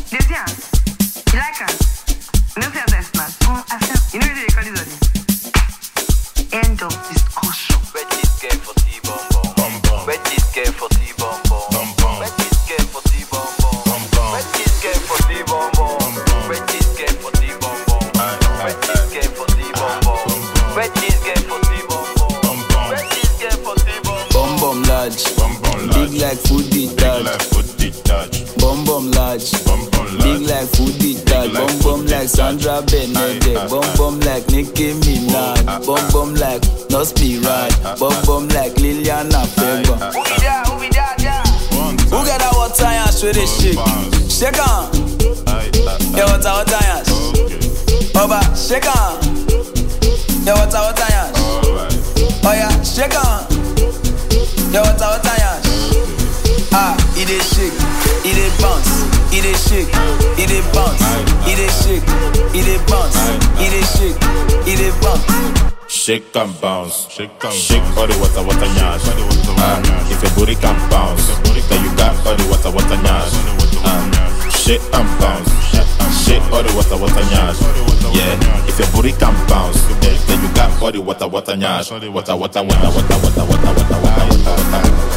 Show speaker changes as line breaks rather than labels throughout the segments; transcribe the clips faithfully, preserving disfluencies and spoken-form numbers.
Shake on, yeah, what's our time? Oh yeah, shake on, yeah, what's our time? Ah, it is shake, it is bounce, it is shake, it is bounce, it is shake, it is bounce, it is shake, it is bounce.
Shake and bounce, shake and shake all the water, water nyash. Uh, if your booty can bounce, then you got all the water, water nyash. Uh, shake and bounce, shake all the water, water nyash. Yeah, if your booty can bounce, then, then you got all the water, water nyash. Water, water, water, water, water, water, water, water, water, water, water.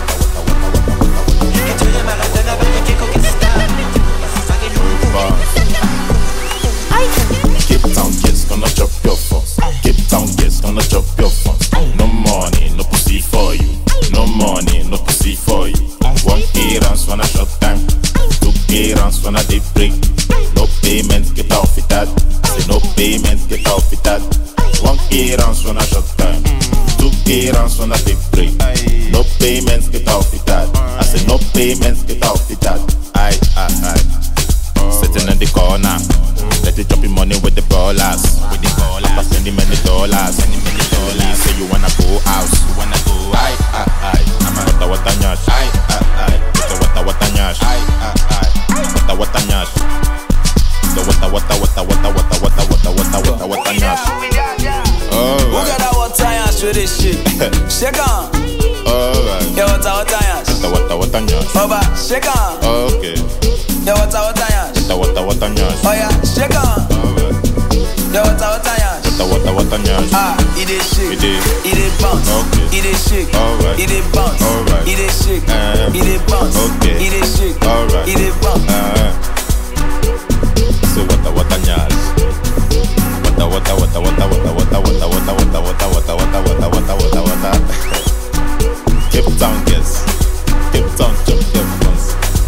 Cape Town kids gonna chop your phones. Cape Town kids gonna chop your phones. No money, no pussy for you. No money, no pussy for you. One K rounds when I short time. Two K rounds when I day break. No payment, get off with that. I say no payment, get off with that. One K rounds when I short time. Two K rounds when I day break. No payments, get off with that. I say no payments, get off with that. Aye, aye, aye. Sitting in the corner. Let it drop your money with the ballers. With the ballers. I'm spending many dollars. Spending many dollars. Say you wanna go out. You wanna go out. Aye, aye, aye. I'm a wata wata nyash. Aye, aye, aye. It's a wata wata nyash. Aye, aye, aye. Wata wata nyash. The wata wata wata wata wata wata wata wata wata wata nyash. Oh.
Who got that wata nyash with this shit? Shake on.
Alright.
Yeah, wata wata nyash.
Wata wata wata nyash.
Oba, shake on.
Okay.
Yeah, wata wata nyash.
Wata wata wata nyash.
Oh yeah, shake on. Yeah, wata wata nyash.
Wata wata wata nyash.
Ah, it is shake.
It is.
It is bounce.
Okay.
It is shake.
Alright.
It is bounce.
Alright.
It is shake.
Uh,
it is bounce.
Okay.
It is shake.
Alright.
It is bounce.
Uh, so wata wata nyash. Wata wata wata wata wata wata wata wata wata wata wata wata wata wata wata. Cape Town guess. Cape Town chop chop once.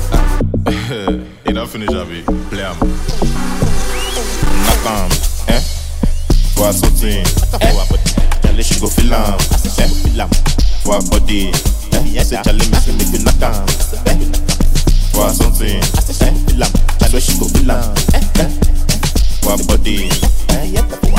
It don't finish, Abby. Play am. Knock am, eh? For a something, eh? Charlie she go feel am, eh? Feel am. For a body, eh? I say Charlie me say make you knock am, eh? For a something, eh? Feel am. Charlie she go feel am, eh? For a body, eh?